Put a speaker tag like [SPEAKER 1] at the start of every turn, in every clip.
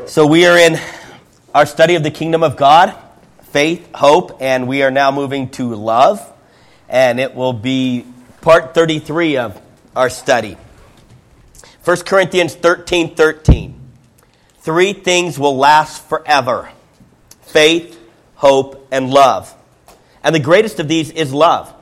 [SPEAKER 1] So we are in our study of the kingdom of God, faith, hope, and we are now moving to love. And it will be part 33 of our study. 1 Corinthians 13:13. Three things will last forever: faith, hope, and love. And the greatest of these is love.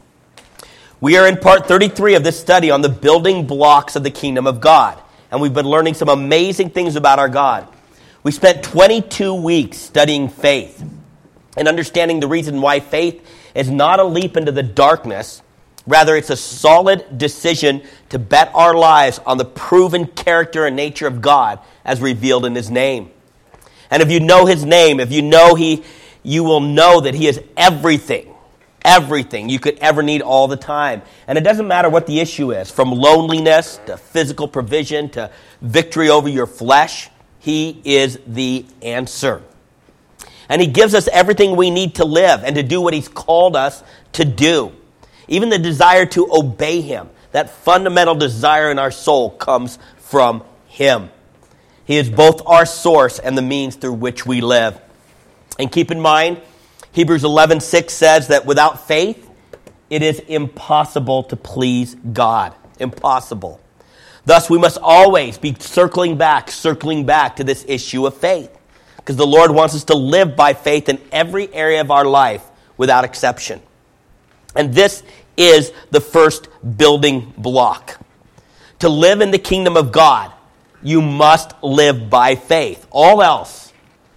[SPEAKER 1] We are in part 33 of this study on the building blocks of the kingdom of God. And we've been learning some amazing things about our God. We spent 22 weeks studying faith and understanding the reason why faith is not a leap into the darkness. Rather, it's a solid decision to bet our lives on the proven character and nature of God as revealed in His name. And if you know His name, if you know you will know that He is everything you could ever need all the time. And it doesn't matter what the issue is, from loneliness to physical provision to victory over your flesh, He is the answer. And He gives us everything we need to live and to do what He's called us to do. Even the desire to obey Him, that fundamental desire in our soul, comes from Him. He is both our source and the means through which we live. And keep in mind, Hebrews 11:6 says that without faith, it is impossible to please God. Impossible. Thus, we must always be circling back to this issue of faith. Because the Lord wants us to live by faith in every area of our life without exception. And this is the first building block. To live in the kingdom of God, you must live by faith. All else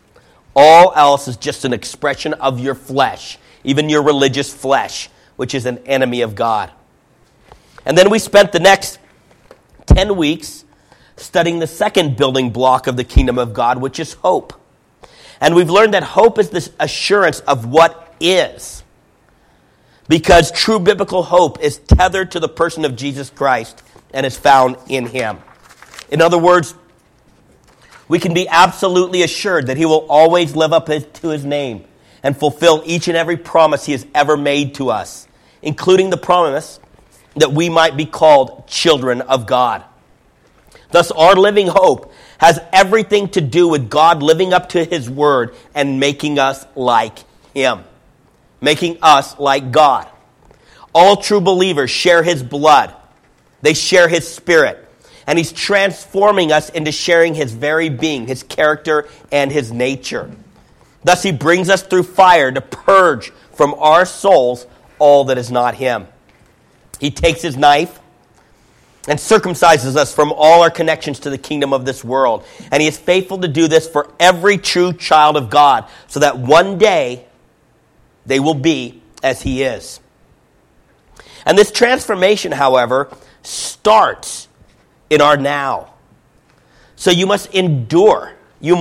[SPEAKER 1] is just an expression of your flesh, even your religious flesh, which is an enemy of God. And then we spent the next 10 weeks studying the second building block of the kingdom of God, which is hope. And we've learned that hope is this assurance of what is. Because true biblical hope is tethered to the person of Jesus Christ and is found in Him. In other words, we can be absolutely assured that He will always live up to His name and fulfill each and every promise He has ever made to us, including the promise that we might be called children of God. Thus, our living hope has everything to do with God living up to His word and making us like Him, making us like God. All true believers share His blood. They share His Spirit. And He's transforming us into sharing His very being, His character, and His nature. Thus, He brings us through fire to purge from our souls all that is not Him. He takes His knife and circumcises us from all our connections to the kingdom of this world. And He is faithful to do this for every true child of God, so that one day they will be as He is. And this transformation, however, starts in our now. So you must endure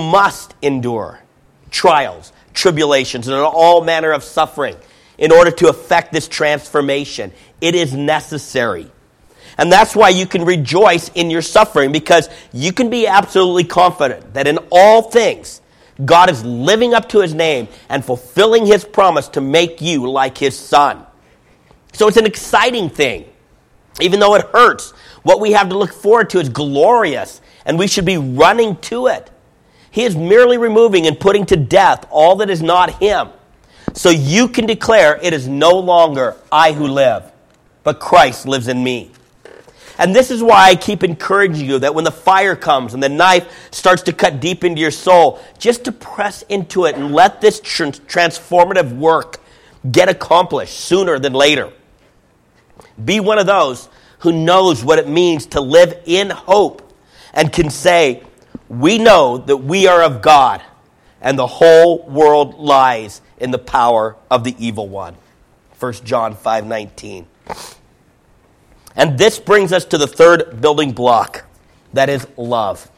[SPEAKER 1] trials, tribulations, and all manner of suffering in order to effect this transformation. It is necessary. And that's why you can rejoice in your suffering, because you can be absolutely confident that in all things, God is living up to His name and fulfilling His promise to make you like His Son. So it's an exciting thing. Even though it hurts, what we have to look forward to is glorious, and we should be running to it. He is merely removing and putting to death all that is not Him. So you can declare, it is no longer I who live, but Christ lives in me. And this is why I keep encouraging you that when the fire comes and the knife starts to cut deep into your soul, just to press into it and let this transformative work get accomplished sooner than later. Be one of those who knows what it means to live in hope and can say, we know that we are of God and the whole world lies in the power of the evil one. 1 John 5:19. And this brings us to the third building block, that is love.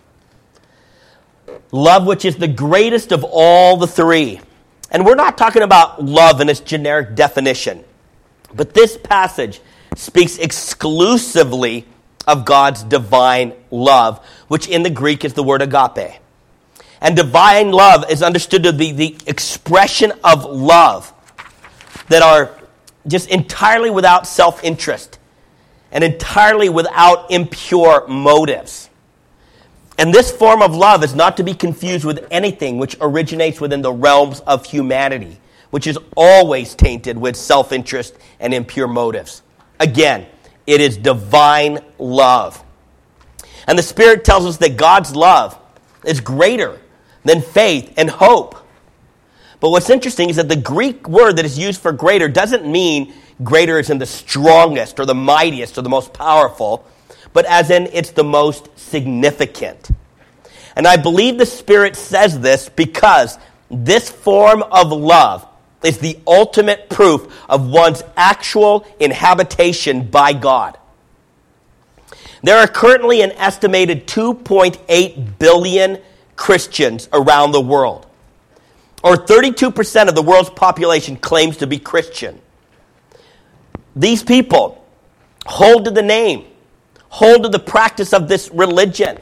[SPEAKER 1] Love, which is the greatest of all the three. And we're not talking about love in its generic definition, but this passage speaks exclusively of God's divine love, which in the Greek is the word agape. And divine love is understood to be the expression of love that are just entirely without self-interest and entirely without impure motives. And this form of love is not to be confused with anything which originates within the realms of humanity, which is always tainted with self-interest and impure motives. Again, it is divine love. And the Spirit tells us that God's love is greater than faith and hope. But what's interesting is that the Greek word that is used for greater doesn't mean greater as in the strongest or the mightiest or the most powerful, but as in it's the most significant. And I believe the Spirit says this because this form of love is the ultimate proof of one's actual inhabitation by God. There are currently an estimated 2.8 billion Christians around the world, or 32% of the world's population claims to be Christian. These people hold to the name, hold to the practice of this religion.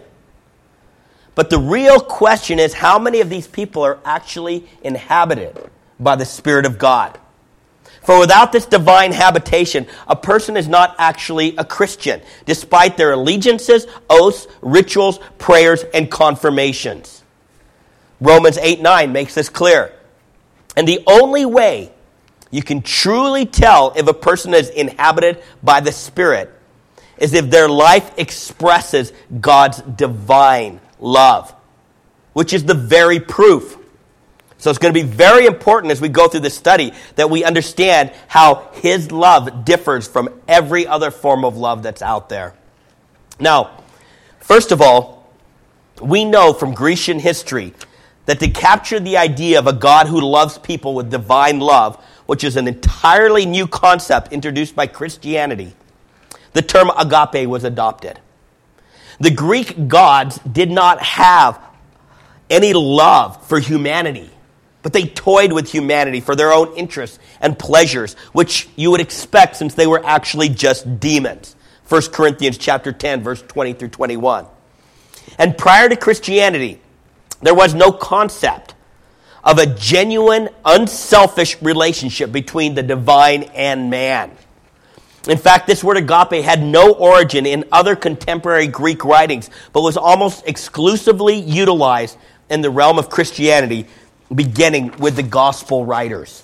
[SPEAKER 1] But the real question is, how many of these people are actually inhabited by the Spirit of God? For without this divine habitation, a person is not actually a Christian, despite their allegiances, oaths, rituals, prayers, and confirmations. Romans 8:9 makes this clear. And the only way you can truly tell if a person is inhabited by the Spirit is if their life expresses God's divine love, which is the very proof. So it's going to be very important as we go through this study that we understand how His love differs from every other form of love that's out there. Now, first of all, we know from Grecian history that to capture the idea of a God who loves people with divine love, which is an entirely new concept introduced by Christianity, the term agape was adopted. The Greek gods did not have any love for humanity, but they toyed with humanity for their own interests and pleasures, which you would expect since they were actually just demons. 1 Corinthians chapter 10, verse 20 through 21. And prior to Christianity, there was no concept of a genuine, unselfish relationship between the divine and man. In fact, this word agape had no origin in other contemporary Greek writings, but was almost exclusively utilized in the realm of Christianity, beginning with the gospel writers.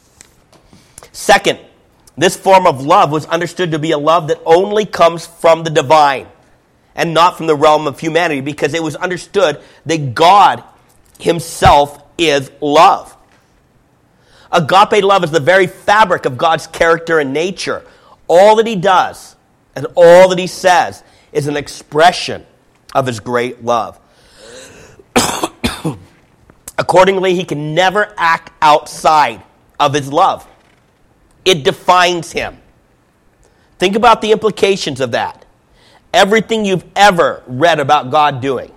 [SPEAKER 1] Second, this form of love was understood to be a love that only comes from the divine and not from the realm of humanity, because it was understood that God Himself is love. Agape love is the very fabric of God's character and nature. All that He does and all that He says is an expression of His great love. Accordingly, He can never act outside of His love. It defines Him. Think about the implications of that. Everything you've ever read about God doing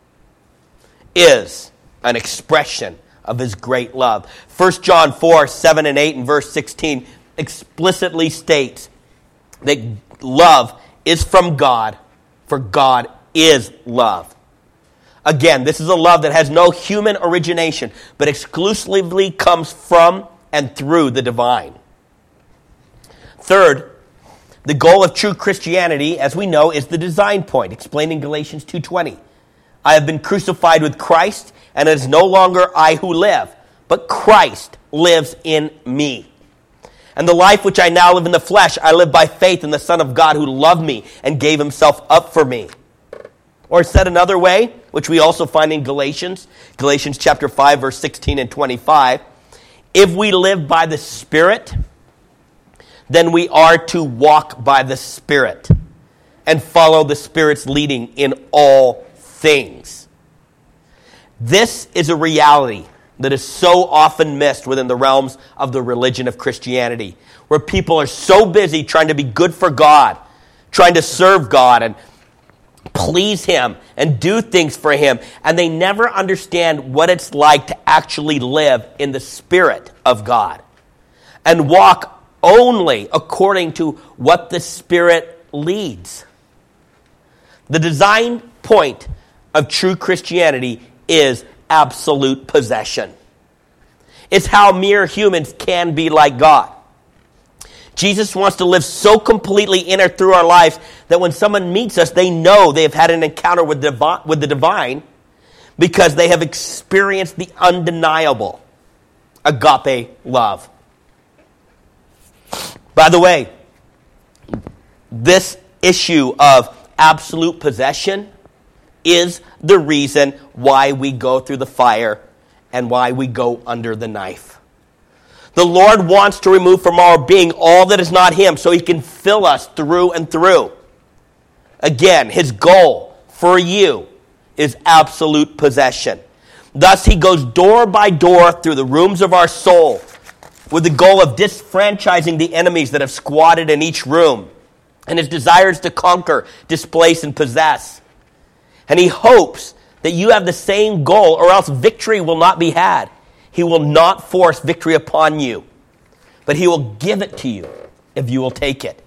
[SPEAKER 1] is an expression of His great love. 1 John 4, 7 and 8 and verse 16 explicitly states that love is from God, for God is love. Again, this is a love that has no human origination, but exclusively comes from and through the divine. Third, the goal of true Christianity, as we know, is the design point, explained in Galatians 2:20. I have been crucified with Christ, and it is no longer I who live, but Christ lives in me. And the life which I now live in the flesh, I live by faith in the Son of God who loved me and gave Himself up for me. Or said another way, which we also find in Galatians chapter 5, verse 16 and 25, if we live by the Spirit, then we are to walk by the Spirit and follow the Spirit's leading in all things. This is a reality that is so often missed within the realms of the religion of Christianity, where people are so busy trying to be good for God, trying to serve God and please Him and do things for Him, and they never understand what it's like to actually live in the Spirit of God and walk only according to what the Spirit leads. The design point of true Christianity is absolute possession. It's how mere humans can be like God. Jesus wants to live so completely in or through our lives that when someone meets us, they know they have had an encounter with the divine because they have experienced the undeniable agape love. By the way, this issue of absolute possession is the reason why we go through the fire and why we go under the knife. The Lord wants to remove from our being all that is not Him so He can fill us through and through. Again, His goal for you is absolute possession. Thus, He goes door by door through the rooms of our soul with the goal of disfranchising the enemies that have squatted in each room, and His desire is to conquer, displace, and possess. And He hopes that you have the same goal, or else victory will not be had. He will not force victory upon you, but He will give it to you if you will take it.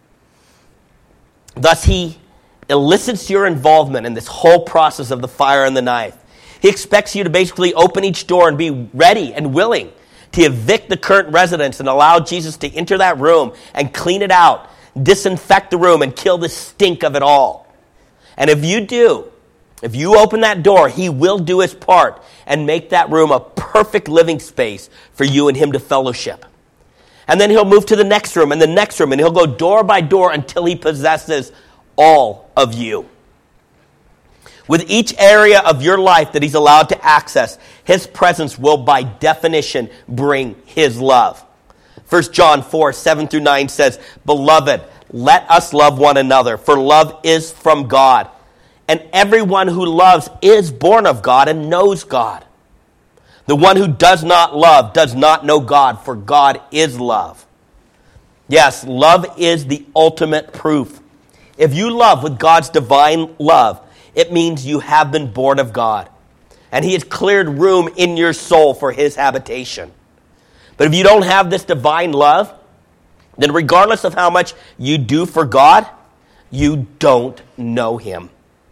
[SPEAKER 1] Thus, He elicits your involvement in this whole process of the fire and the knife. He expects you to basically open each door and be ready and willing to evict the current residents and allow Jesus to enter that room and clean it out, disinfect the room, and kill the stink of it all. And if you do, if you open that door, He will do His part and make that room a perfect living space for you and Him to fellowship. And then He'll move to the next room and the next room, and He'll go door by door until He possesses all of you. With each area of your life that He's allowed to access, His presence will by definition bring His love. 1 John 4:7-9 says, "Beloved, let us love one another, for love is from God. And everyone who loves is born of God and knows God. The one who does not love does not know God, for God is love." Yes, love is the ultimate proof. If you love with God's divine love, it means you have been born of God, and He has cleared room in your soul for His habitation. But if you don't have this divine love, then regardless of how much you do for God, you don't know Him.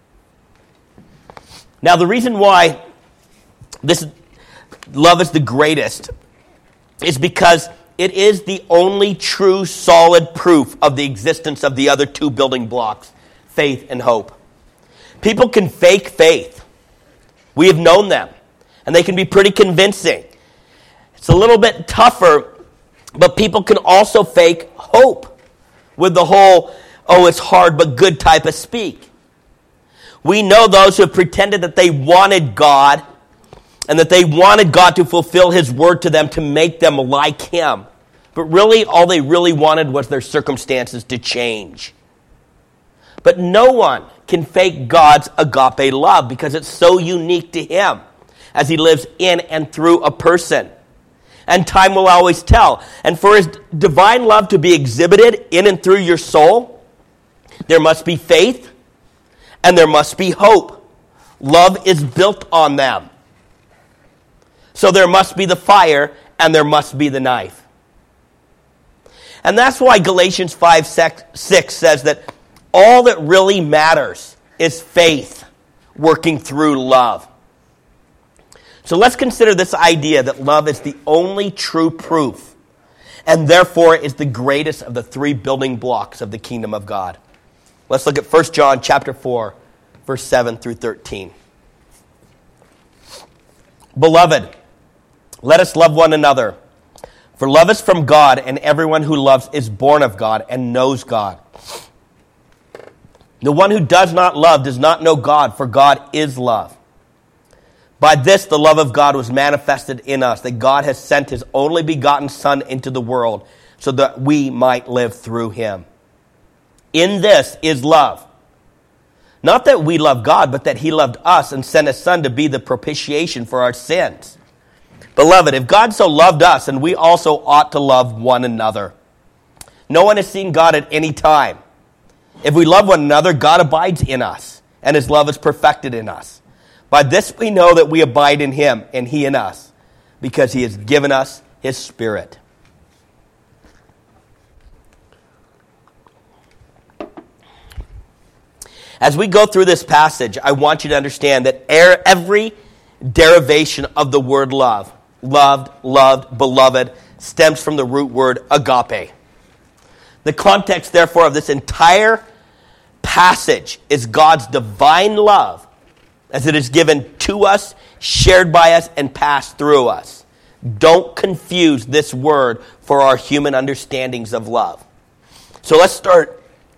[SPEAKER 1] Now, the reason why this love is the greatest is because it is the only true, solid proof of the existence of the other two building blocks, faith and hope. People can fake faith. We have known them, and they can be pretty convincing. It's a little bit tougher, but people can also fake hope with the whole, oh, it's hard but good type of speak. We know those who have pretended that they wanted God and that they wanted God to fulfill His word to them to make them like Him. But really, all they really wanted was their circumstances to change. But no one can fake God's agape love because it's so unique to Him as He lives in and through a person. And time will always tell. And for His divine love to be exhibited in and through your soul, there must be faith and there must be hope. Love is built on them. So there must be the fire and there must be the knife. And that's why Galatians 5:6 says that all that really matters is faith working through love. So let's consider this idea that love is the only true proof and therefore is the greatest of the three building blocks of the kingdom of God. Let's look at 1 John chapter 4, verse 7-13. Beloved, let us love one another. For love is from God, and everyone who loves is born of God and knows God. The one who does not love does not know God, for God is love. By this the love of God was manifested in us, that God has sent His only begotten Son into the world, so that we might live through Him. In this is love. Not that we love God, but that He loved us and sent His Son to be the propitiation for our sins. Beloved, if God so loved us, then we also ought to love one another. No one has seen God at any time. If we love one another, God abides in us, and His love is perfected in us. By this we know that we abide in Him, and He in us, because He has given us His Spirit. As we go through this passage, I want you to understand that every derivation of the word love, loved, beloved, stems from the root word agape. The context, therefore, of this entire passage is God's divine love as it is given to us, shared by us, and passed through us. Don't confuse this word for our human understandings of love. So let's start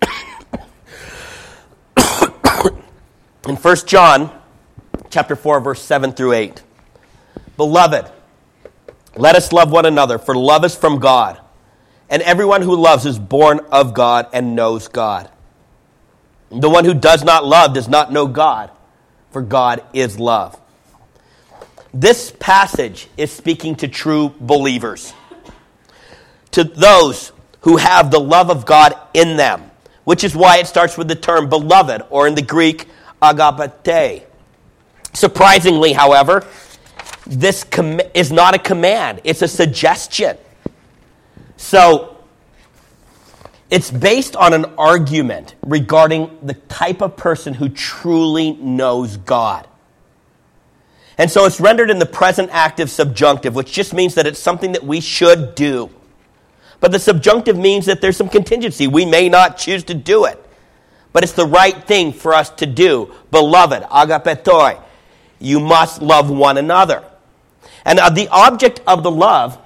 [SPEAKER 1] in 1 John chapter 4, verse 7 through 8. Beloved, let us love one another, for love is from God. And everyone who loves is born of God and knows God. The one who does not love does not know God, for God is love. This passage is speaking to true believers, to those who have the love of God in them, which is why it starts with the term beloved, or in the Greek, agapete. Surprisingly, however, this is not a command, it's a suggestion. So, it's based on an argument regarding the type of person who truly knows God. And so it's rendered in the present active subjunctive, which just means that it's something that we should do. But the subjunctive means that there's some contingency. We may not choose to do it, but it's the right thing for us to do. Beloved, agapetoi, you must love one another. And the object of the love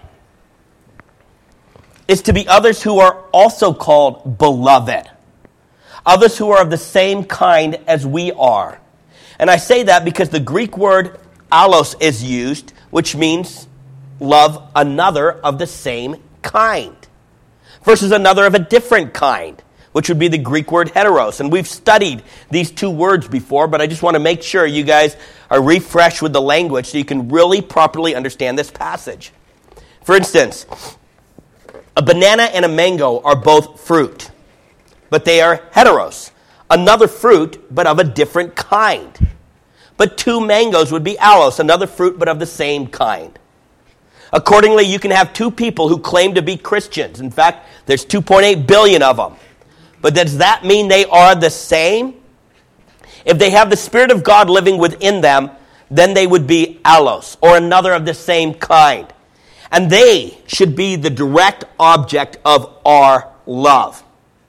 [SPEAKER 1] is to be others who are also called beloved. Others who are of the same kind as we are. And I say that because the Greek word allos is used, which means love another of the same kind, versus another of a different kind, which would be the Greek word heteros. And we've studied these two words before, but I just want to make sure you guys are refreshed with the language so you can really properly understand this passage. For instance, a banana and a mango are both fruit, but they are heteros. Another fruit, but of a different kind. But two mangoes would be allos, another fruit, but of the same kind. Accordingly, you can have two people who claim to be Christians. In fact, there's 2.8 billion of them. But does that mean they are the same? If they have the Spirit of God living within them, then they would be allos, or another of the same kind. And they should be the direct object of our love.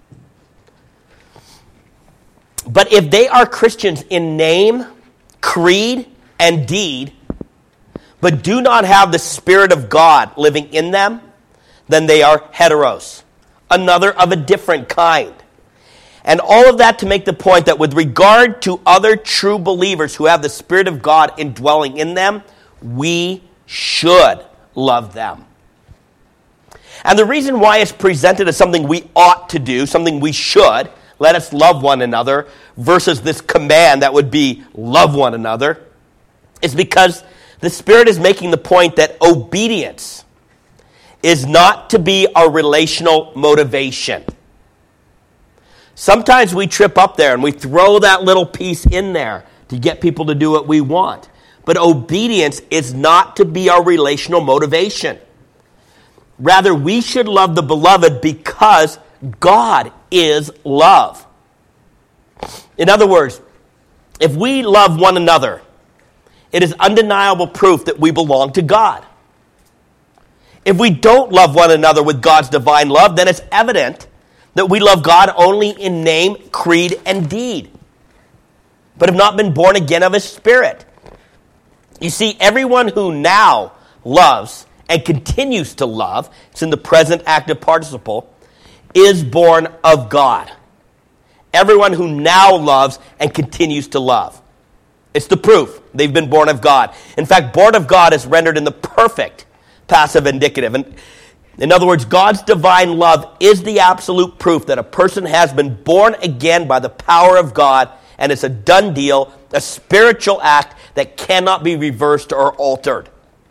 [SPEAKER 1] But if they are Christians in name, creed, and deed, but do not have the Spirit of God living in them, then they are heteros, another of a different kind. And all of that to make the point that with regard to other true believers who have the Spirit of God indwelling in them, we should love them. And the reason why it's presented as something we ought to do, something we should, let us love one another, versus this command that would be love one another, is because the Spirit is making the point that obedience is not to be our relational motivation. Sometimes we trip up there and we throw that little piece in there to get people to do what we want. But obedience is not to be our relational motivation. Rather, we should love the beloved because God is love. In other words, if we love one another, it is undeniable proof that we belong to God. If we don't love one another with God's divine love, then it's evident that we love God only in name, creed, and deed, but have not been born again of His Spirit. You see, everyone who now loves and continues to love, it's in the present active participle, is born of God. Everyone who now loves and continues to love. It's the proof they've been born of God. In fact, born of God is rendered in the perfect passive indicative. And in other words, God's divine love is the absolute proof that a person has been born again by the power of God, and it's a done deal, a spiritual act that cannot be reversed or altered.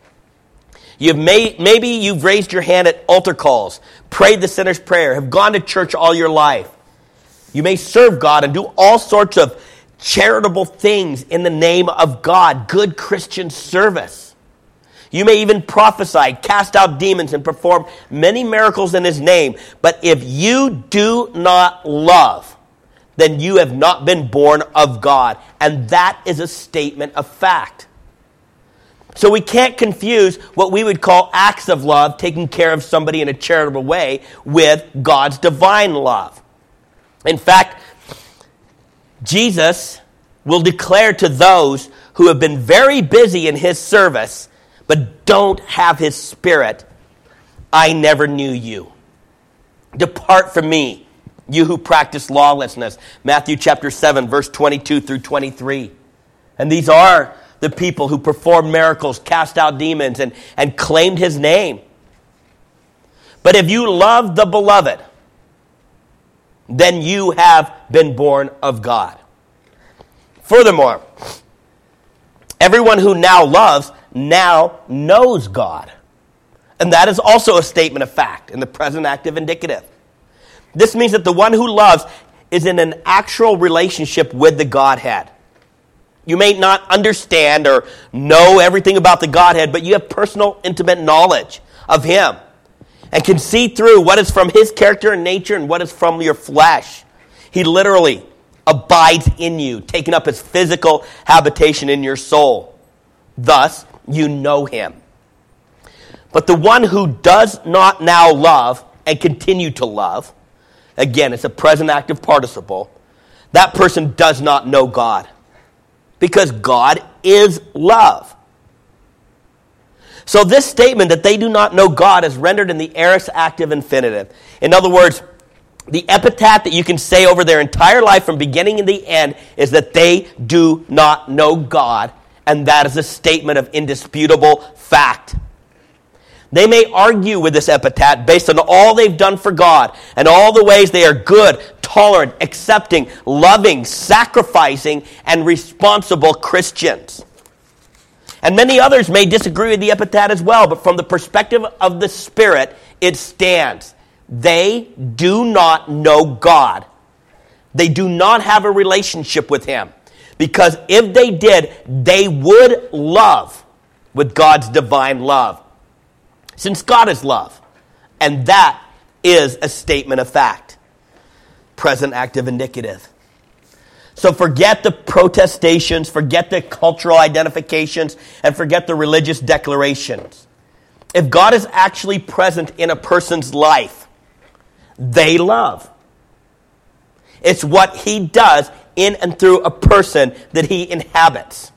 [SPEAKER 1] Maybe you've raised your hand at altar calls, prayed the sinner's prayer, have gone to church all your life. You may serve God and do all sorts of charitable things in the name of God, good Christian service. You may even prophesy, cast out demons, and perform many miracles in His name. But if you do not love, then you have not been born of God. And that is a statement of fact. So we can't confuse what we would call acts of love, taking care of somebody in a charitable way, with God's divine love. In fact, Jesus will declare to those who have been very busy in his service but don't have his Spirit, I never knew you. Depart from me, you who practice lawlessness. Matthew chapter 7, verse 22 through 23. And these are the people who performed miracles, cast out demons, and claimed his name. But if you love the beloved, then you have been born of God. Furthermore, everyone who now loves now knows God. And that is also a statement of fact in the present active indicative. This means that the one who loves is in an actual relationship with the Godhead. You may not understand or know everything about the Godhead, but you have personal, intimate knowledge of him and can see through what is from his character and nature and what is from your flesh. He literally abides in you, taking up his physical habitation in your soul. Thus, you know him. But the one who does not now love and continue to love, again, it's a present active participle, that person does not know God. Because God is love. So this statement that they do not know God is rendered in the aorist active infinitive. In other words, the epithet that you can say over their entire life from beginning to the end is that they do not know God, and that is a statement of indisputable fact. They may argue with this epithet based on all they've done for God and all the ways they are good, tolerant, accepting, loving, sacrificing, and responsible Christians. And many others may disagree with the epithet as well, but from the perspective of the Spirit, it stands. They do not know God. They do not have a relationship with him. Because if they did, they would love with God's divine love. Since God is love. And that is a statement of fact. Present active indicative. So forget the protestations, forget the cultural identifications, and forget the religious declarations. If God is actually present in a person's life, they love. It's what he does in and through a person that he inhabits.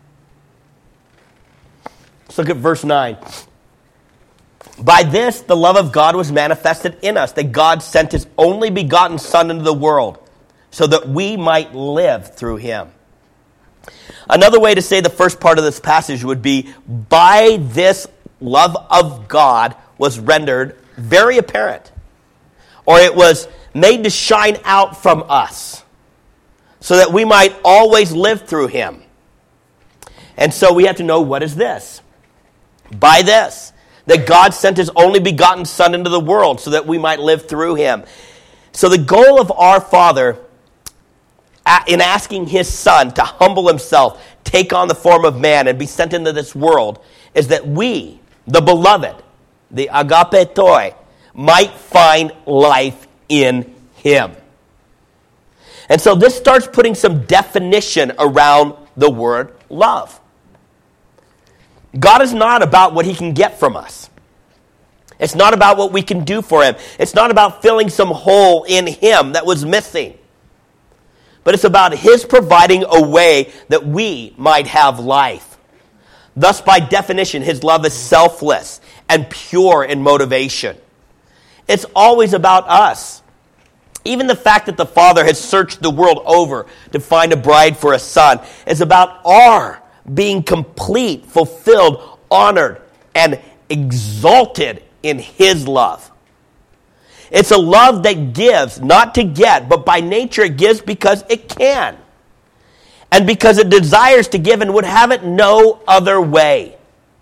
[SPEAKER 1] Let's look at verse 9. By this, the love of God was manifested in us, that God sent his only begotten Son into the world, so that we might live through him. Another way to say the first part of this passage would be, by this love of God was rendered very apparent, or it was made to shine out from us, so that we might always live through him. And so we have to know, what is this? By this, that God sent his only begotten Son into the world so that we might live through him. So the goal of our Father in asking his Son to humble himself, take on the form of man, and be sent into this world is that we, the beloved, the agapetoi, might find life in him. And so this starts putting some definition around the word love. God is not about what he can get from us. It's not about what we can do for him. It's not about filling some hole in him that was missing. But it's about his providing a way that we might have life. Thus, by definition, his love is selfless and pure in motivation. It's always about us. Even the fact that the Father has searched the world over to find a bride for a son is about our being complete, fulfilled, honored, and exalted in his love. It's a love that gives, not to get, but by nature it gives because it can. And because it desires to give and would have it no other way.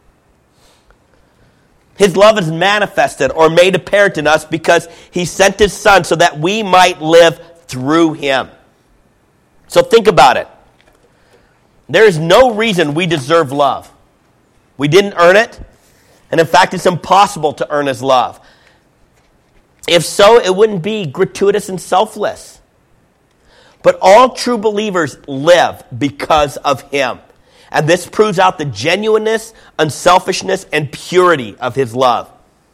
[SPEAKER 1] His love is manifested or made apparent in us because he sent his Son so that we might live through him. So think about it. There is no reason we deserve love. We didn't earn it. And in fact, it's impossible to earn his love. If so, it wouldn't be gratuitous and selfless. But all true believers live because of him. And this proves out the genuineness, unselfishness, and purity of his love.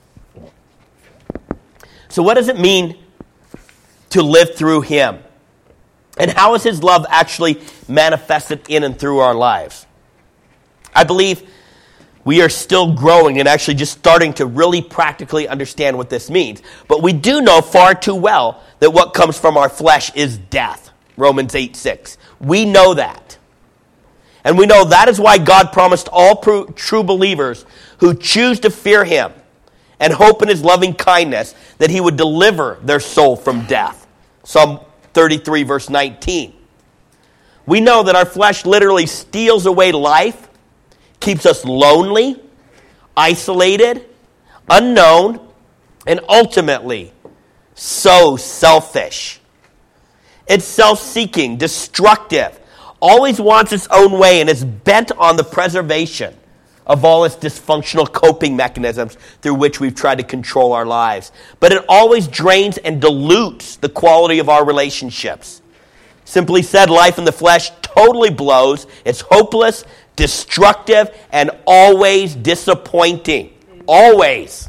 [SPEAKER 1] So what does it mean to live through him? And how is his love actually manifested in and through our lives? I believe we are still growing and actually just starting to really practically understand what this means. But we do know far too well that what comes from our flesh is death. Romans 8:6. We know that. And we know that is why God promised all true believers who choose to fear him and hope in his loving kindness that he would deliver their soul from death. Psalm 33 verse 19. We know that our flesh literally steals away life, keeps us lonely, isolated, unknown, and ultimately so selfish. It's self-seeking, destructive, always wants its own way, and is bent on the preservation of all its dysfunctional coping mechanisms through which we've tried to control our lives. But it always drains and dilutes the quality of our relationships. Simply said, life in the flesh totally blows. It's hopeless, destructive, and always disappointing. Always.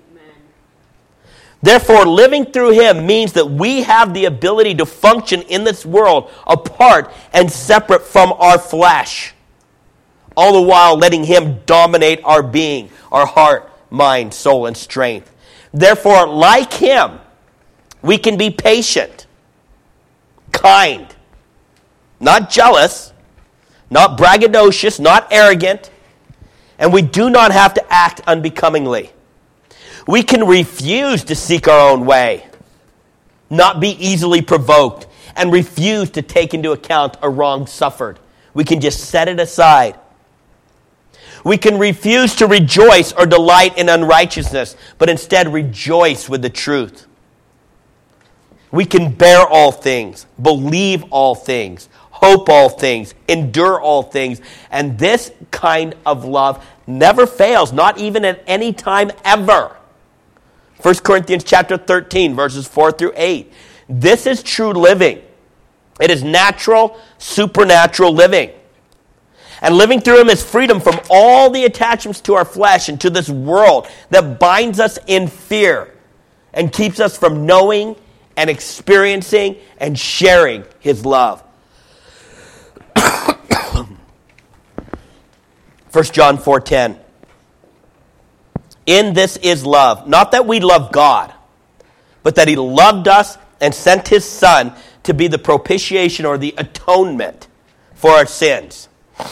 [SPEAKER 1] Therefore, living through him means that we have the ability to function in this world apart and separate from our flesh, all the while letting him dominate our being, our heart, mind, soul, and strength. Therefore, like him, we can be patient, kind, not jealous, not braggadocious, not arrogant, and we do not have to act unbecomingly. We can refuse to seek our own way, not be easily provoked, and refuse to take into account a wrong suffered. We can just set it aside. We can refuse to rejoice or delight in unrighteousness, but instead rejoice with the truth. We can bear all things, believe all things, hope all things, endure all things, and this kind of love never fails, not even at any time ever. 1 Corinthians chapter 13, verses 4 through 8. This is true living. It is natural, supernatural living. And living through him is freedom from all the attachments to our flesh and to this world that binds us in fear and keeps us from knowing and experiencing and sharing his love. 1 John 4:10. In this is love, not that we love God, but that he loved us and sent his Son to be the propitiation or the atonement for our sins.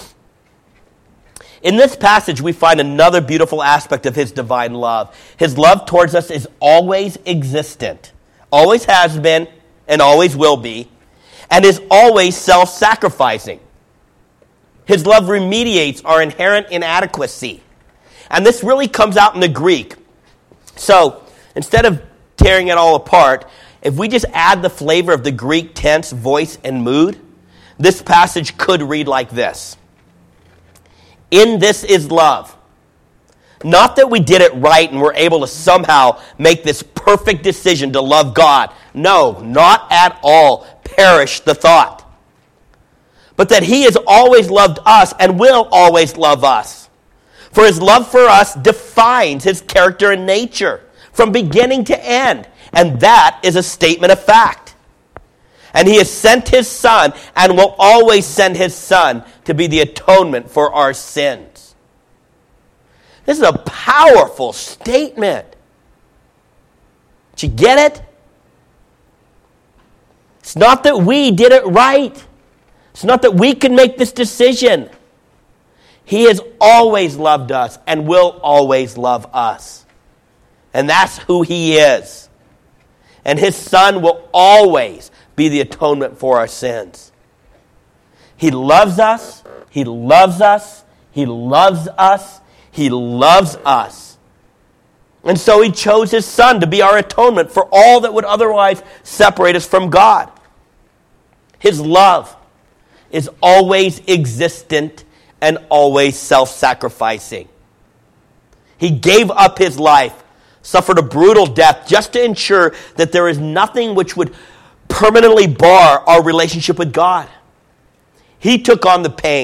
[SPEAKER 1] In this passage, we find another beautiful aspect of his divine love. His love towards us is always existent, always has been, and always will be, and is always self-sacrificing. His love remediates our inherent inadequacy. And this really comes out in the Greek. So, instead of tearing it all apart, if we just add the flavor of the Greek tense, voice, and mood, this passage could read like this. In this is love. Not that we did it right and were able to somehow make this perfect decision to love God. No, not at all. Perish the thought. But that he has always loved us and will always love us. For his love for us defines his character and nature from beginning to end. And that is a statement of fact. And he has sent his Son and will always send his Son to be the atonement for our sins. This is a powerful statement. Did you get it? It's not that we did it right. It's not that we can make this decision. He has always loved us and will always love us. And that's who he is. And his Son will always be the atonement for our sins. He loves us. He loves us. He loves us. He loves us. And so he chose his Son to be our atonement for all that would otherwise separate us from God. His love is always existent and always self-sacrificing. He gave up his life, suffered a brutal death just to ensure that there is nothing which would permanently bar our relationship with God. He took on the pain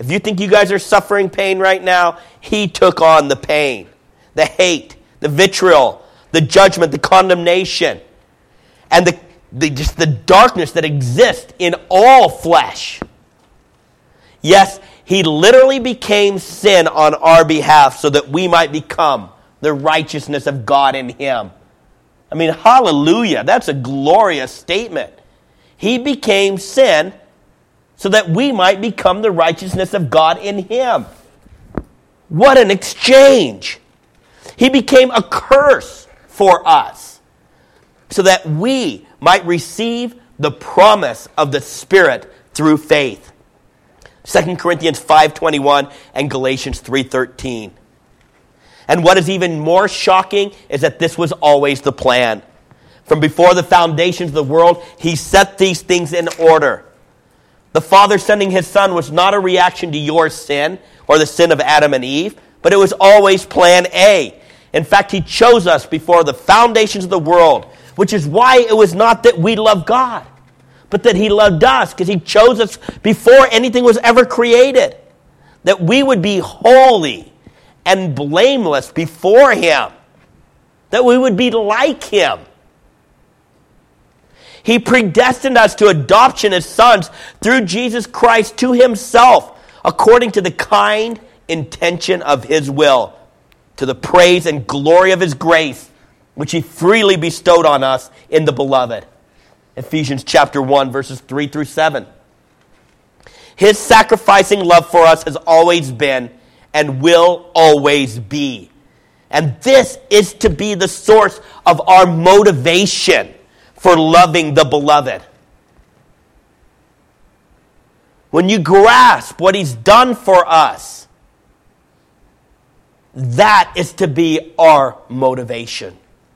[SPEAKER 1] If you think you guys are suffering pain right now, he took on the pain, the hate, the vitriol, the judgment, the condemnation, and just the darkness that exists in all flesh. Yes, he literally became sin on our behalf so that we might become the righteousness of God in him. I mean, hallelujah. That's a glorious statement. He became sin so that we might become the righteousness of God in him. What an exchange. He became a curse for us so that we might receive the promise of the Spirit through faith. 2 Corinthians 5:21 and Galatians 3:13. And what is even more shocking is that this was always the plan. From before the foundations of the world, he set these things in order. The Father sending his Son was not a reaction to your sin or the sin of Adam and Eve, but it was always plan A. In fact, he chose us before the foundations of the world, which is why it was not that we loved God, but that he loved us, because he chose us before anything was ever created, that we would be holy and blameless before him, that we would be like him. He predestined us to adoption as sons through Jesus Christ to himself, according to the kind intention of his will, to the praise and glory of his grace, which he freely bestowed on us in the beloved. Ephesians chapter 1, verses 3 through 7. His sacrificing love for us has always been and will always be. And this is to be the source of our motivation for loving the beloved. When you grasp what he's done for us, that is to be our motivation.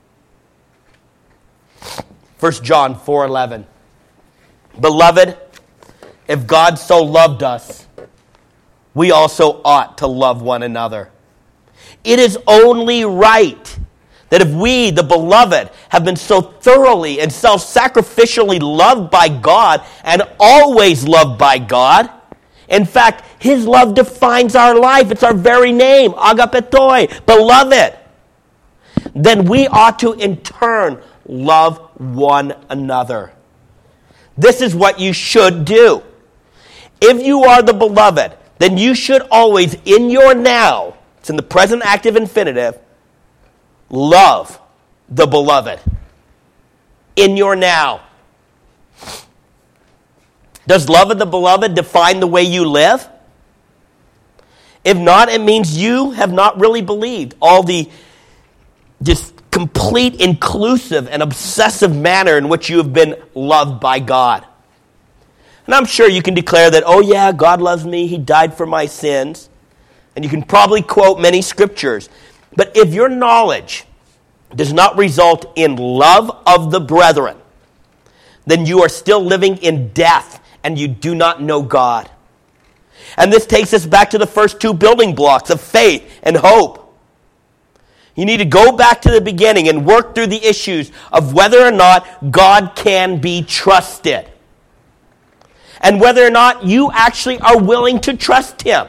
[SPEAKER 1] 1 John 4:11. Beloved, if God so loved us, we also ought to love one another. It is only right that if we, the beloved, have been so thoroughly and self-sacrificially loved by God and always loved by God, in fact, his love defines our life. It's our very name, agapetoi, beloved. Then we ought to in turn love one another. This is what you should do. If you are the beloved, then you should always, in your now, it's in the present active infinitive, love the beloved. In your now. Does love of the beloved define the way you live? If not, it means you have not really believed all the just complete, inclusive, and obsessive manner in which you have been loved by God. And I'm sure you can declare that, oh yeah, God loves me, he died for my sins. And you can probably quote many scriptures. But if your knowledge does not result in love of the brethren, then you are still living in death and you do not know God. And this takes us back to the first two building blocks of faith and hope. You need to go back to the beginning and work through the issues of whether or not God can be trusted. And whether or not you actually are willing to trust him.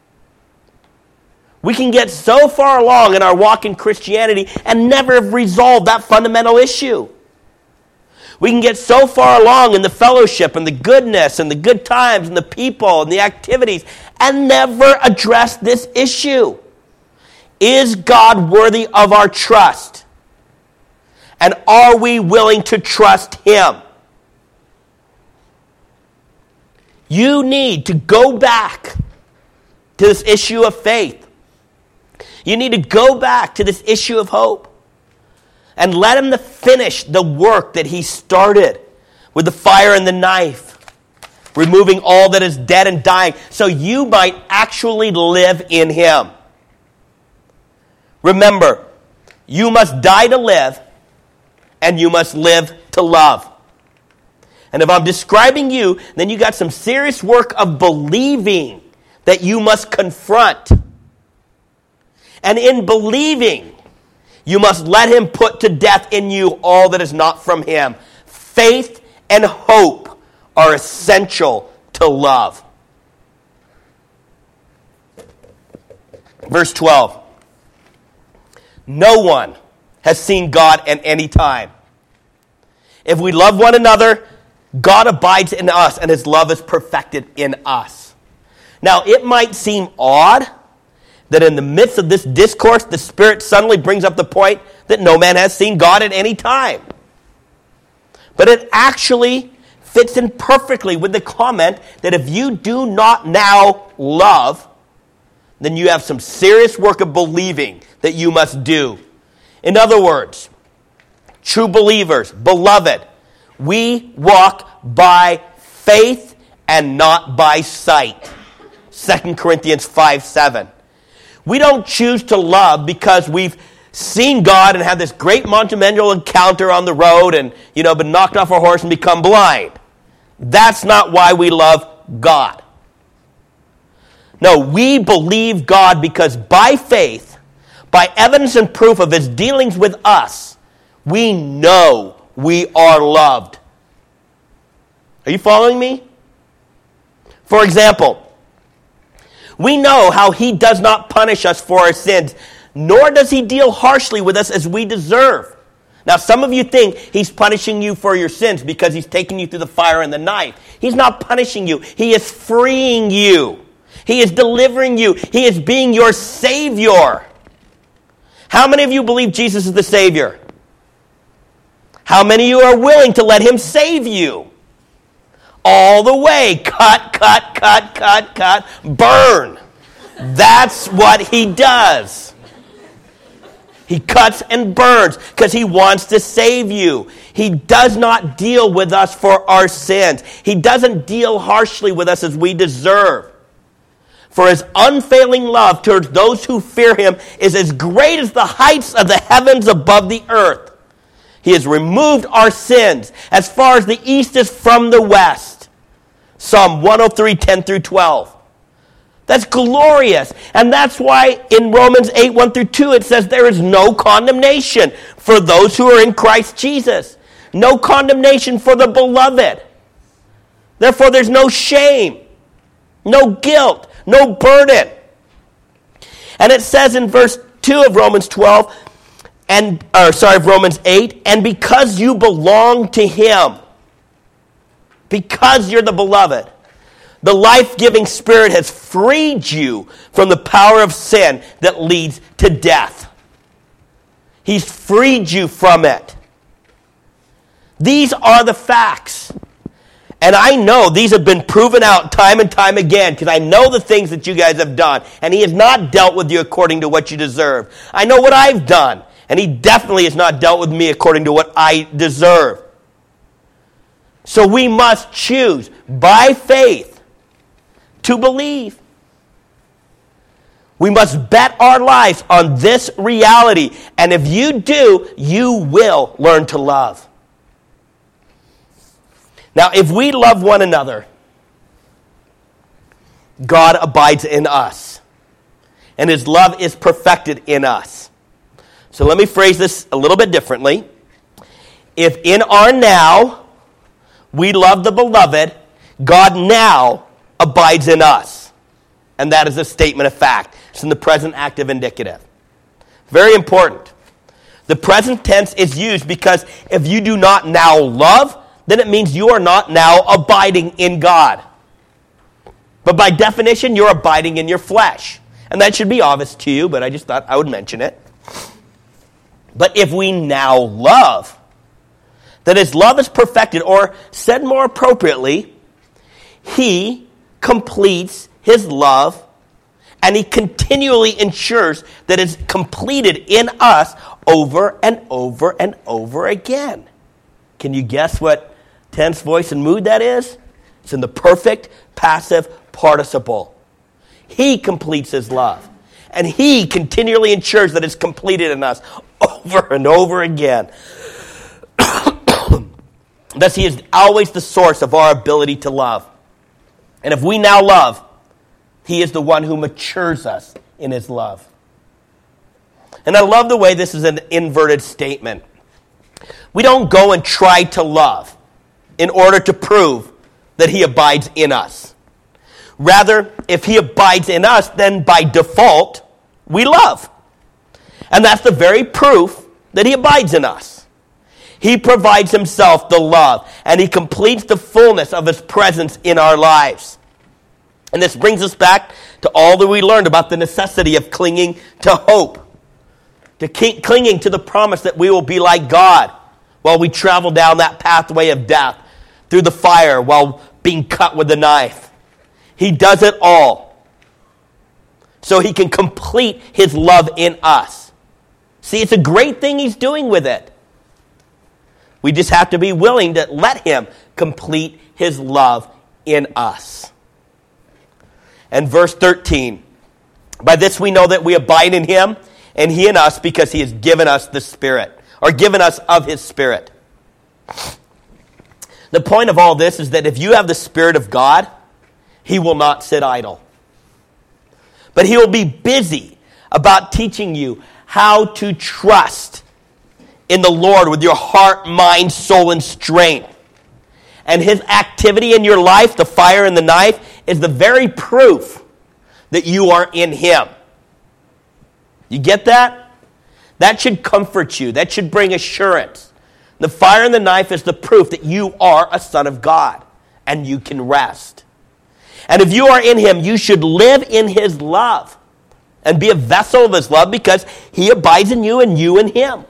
[SPEAKER 1] We can get so far along in our walk in Christianity and never have resolved that fundamental issue. We can get so far along in the fellowship and the goodness and the good times and the people and the activities and never address this issue. Is God worthy of our trust? And are we willing to trust him? You need to go back to this issue of faith. You need to go back to this issue of hope and let him finish the work that he started with the fire and the knife, removing all that is dead and dying, so you might actually live in him. Remember, you must die to live, and you must live to love. And if I'm describing you, then you got some serious work of believing that you must confront. And in believing, you must let him put to death in you all that is not from him. Faith and hope are essential to love. Verse 12. No one has seen God at any time. If we love one another, God abides in us, and his love is perfected in us. Now, it might seem odd that in the midst of this discourse, the Spirit suddenly brings up the point that no man has seen God at any time. But it actually fits in perfectly with the comment that if you do not now love, then you have some serious work of believing that you must do. In other words, true believers, beloved, we walk by faith and not by sight. 2 Corinthians 5:7. We don't choose to love because we've seen God and had this great monumental encounter on the road and, been knocked off our horse and become blind. That's not why we love God. No, we believe God because by faith, by evidence and proof of his dealings with us, we know we are loved. Are you following me? For example, we know how he does not punish us for our sins, nor does he deal harshly with us as we deserve. Now, some of you think he's punishing you for your sins because he's taking you through the fire and the knife. He's not punishing you. He is freeing you. He is delivering you. He is being your Savior. How many of you believe Jesus is the Savior? How many of you are willing to let him save you? All the way. Cut, burn. That's what he does. He cuts and burns because he wants to save you. He does not deal with us for our sins. He doesn't deal harshly with us as we deserve. For his unfailing love towards those who fear him is as great as the heights of the heavens above the earth. He has removed our sins as far as the east is from the west. Psalm 103, 10 through 12. That's glorious. And that's why in Romans 8, 1 through 2, it says there is no condemnation for those who are in Christ Jesus. No condemnation for the beloved. Therefore, there's no shame, no guilt, no burden. And it says in verse 2 of Romans 8, and because you belong to him, because you're the beloved, the life-giving Spirit has freed you from the power of sin that leads to death. He's freed you from it. These are the facts. And I know these have been proven out time and time again because I know the things that you guys have done. And he has not dealt with you according to what you deserve. I know what I've done. And he definitely has not dealt with me according to what I deserve. So we must choose by faith to believe. We must bet our lives on this reality. And if you do, you will learn to love. Now, if we love one another, God abides in us. And his love is perfected in us. So let me phrase this a little bit differently. If in our now we love the beloved, God now abides in us. And that is a statement of fact. It's in the present active indicative. Very important. The present tense is used because if you do not now love, then it means you are not now abiding in God. But by definition, you're abiding in your flesh. And that should be obvious to you, but I just thought I would mention it. But if we now love, that his love is perfected, or said more appropriately, he completes his love, and he continually ensures that it's completed in us over and over and over again. Can you guess what tense, voice, and mood that is? It's in the perfect passive participle. He completes his love, and he continually ensures that it's completed in us over and over again. Thus, he is always the source of our ability to love. And if we now love, he is the one who matures us in his love. And I love the way this is an inverted statement. We don't go and try to love in order to prove that he abides in us. Rather, if he abides in us, then by default, we love. And that's the very proof that he abides in us. He provides himself the love, and he completes the fullness of his presence in our lives. And this brings us back to all that we learned about the necessity of clinging to hope, to keep clinging to the promise that we will be like God while we travel down that pathway of death, through the fire while being cut with a knife. He does it all so he can complete his love in us. See, it's a great thing he's doing with it. We just have to be willing to let him complete his love in us. And verse 13, by this we know that we abide in him and he in us because he has given us the Spirit, or given us of his Spirit. The point of all this is that if you have the Spirit of God, he will not sit idle. But he will be busy about teaching you how to trust in the Lord with your heart, mind, soul, and strength. And his activity in your life, the fire and the knife, is the very proof that you are in him. You get that? That should comfort you. That should bring assurance. The fire and the knife is the proof that you are a son of God and you can rest. And if you are in him, you should live in his love and be a vessel of his love because he abides in you and you in him.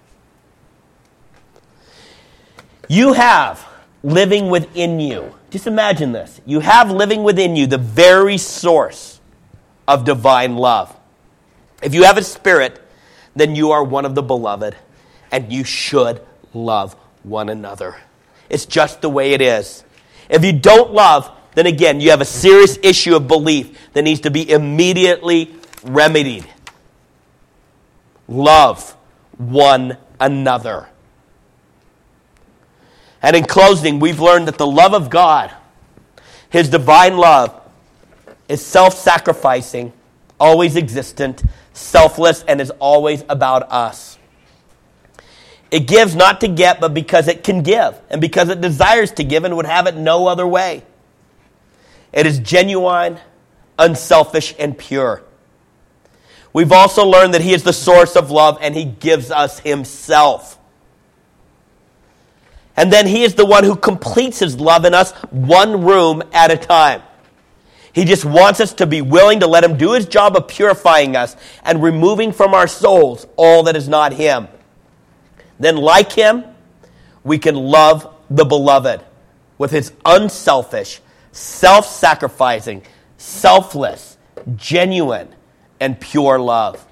[SPEAKER 1] You have living within you. Just imagine this. You have living within you the very source of divine love. If you have a Spirit, then you are one of the beloved, and you should love one another. It's just the way it is. If you don't love, then again, you have a serious issue of belief that needs to be immediately remedied. Love one another. And in closing, we've learned that the love of God, his divine love, is self-sacrificing, always existent, selfless, and is always about us. It gives not to get, but because it can give, and because it desires to give and would have it no other way. It is genuine, unselfish, and pure. We've also learned that he is the source of love, and he gives us himself. And then he is the one who completes his love in us one room at a time. He just wants us to be willing to let him do his job of purifying us and removing from our souls all that is not him. Then, like him, we can love the beloved with his unselfish, self-sacrificing, selfless, genuine, and pure love.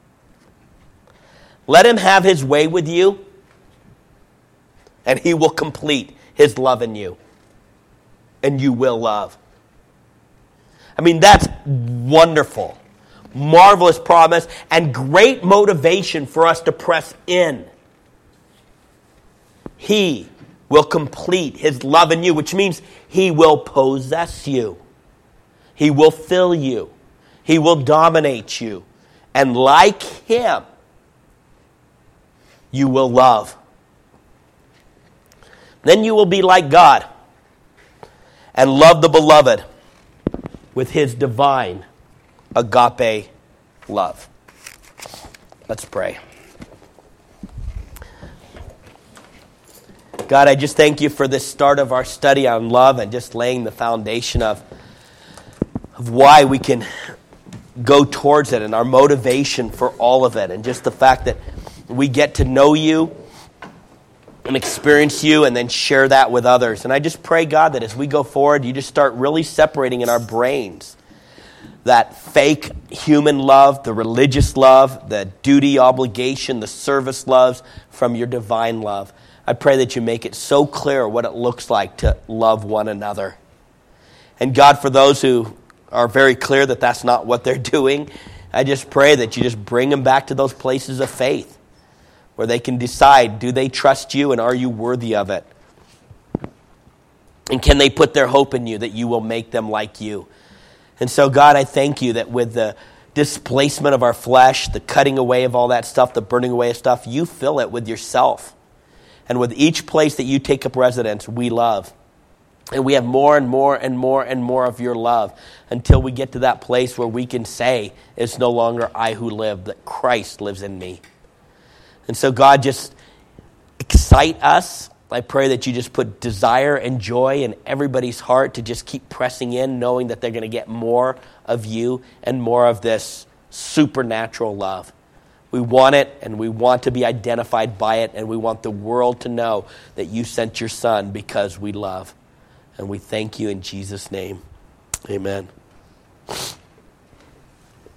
[SPEAKER 1] Let him have his way with you, and he will complete his love in you. And you will love. I mean, that's wonderful, marvelous promise, and great motivation for us to press in. He will complete his love in you, which means he will possess you. He will fill you. He will dominate you. And like him, you will love. Then you will be like God and love the beloved with his divine agape love. Let's pray. God, I just thank you for this start of our study on love and just laying the foundation of why we can go towards it and our motivation for all of it, and just the fact that we get to know you and experience you and then share that with others. And I just pray, God, that as we go forward, you just start really separating in our brains that fake human love, the religious love, the duty, obligation, the service loves from your divine love. I pray that you make it so clear what it looks like to love one another. And God, for those who are very clear that that's not what they're doing, I just pray that you just bring them back to those places of faith where they can decide, do they trust you and are you worthy of it? And can they put their hope in you that you will make them like you? And so, God, I thank you that with the displacement of our flesh, the cutting away of all that stuff, the burning away of stuff, you fill it with yourself. And with each place that you take up residence, we love. And we have more and more and more and more of your love until we get to that place where we can say, it's no longer I who live, but Christ lives in me. And so God, just excite us. I pray that you just put desire and joy in everybody's heart to just keep pressing in, knowing that they're going to get more of you and more of this supernatural love. We want it, and we want to be identified by it, and we want the world to know that you sent your Son because we love. And we thank you in Jesus' name. Amen.